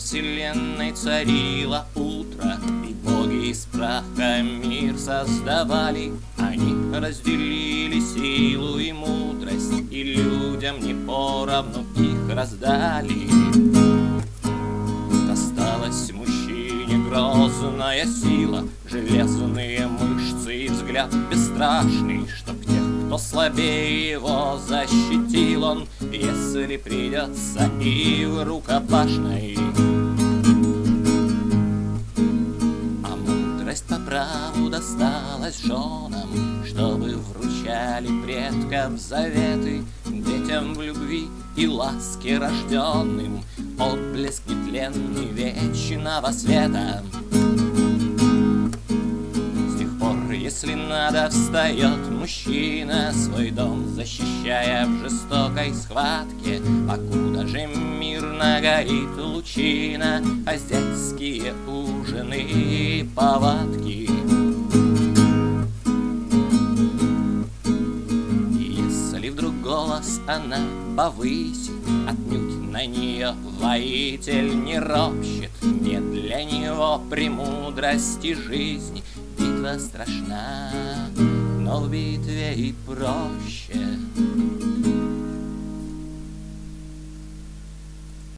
вселенной царило утро, и боги из праха мир создавали. Они разделили силу и мудрость, и людям не поровну их раздали. Досталась мужчине грозная сила, железные мышцы и взгляд бесстрашный, чтоб тех, кто слабее его, защитил он, если придется и в рукопашной. А мудрость по праву досталась женам, чтобы вручали предкам заветы, детям в любви и ласке рожденным, отблеск нетленный вечного света. С тех пор, если надо, встает мужчина, свой дом защищая в жестокой схватке, покуда же мирно горит лучина, хозяйские ужины и повадки. Если вдруг голос она повысит, отнюдь на нее воитель не ропщет. Не для него премудрости жизни битва страшна, но в битве и проще.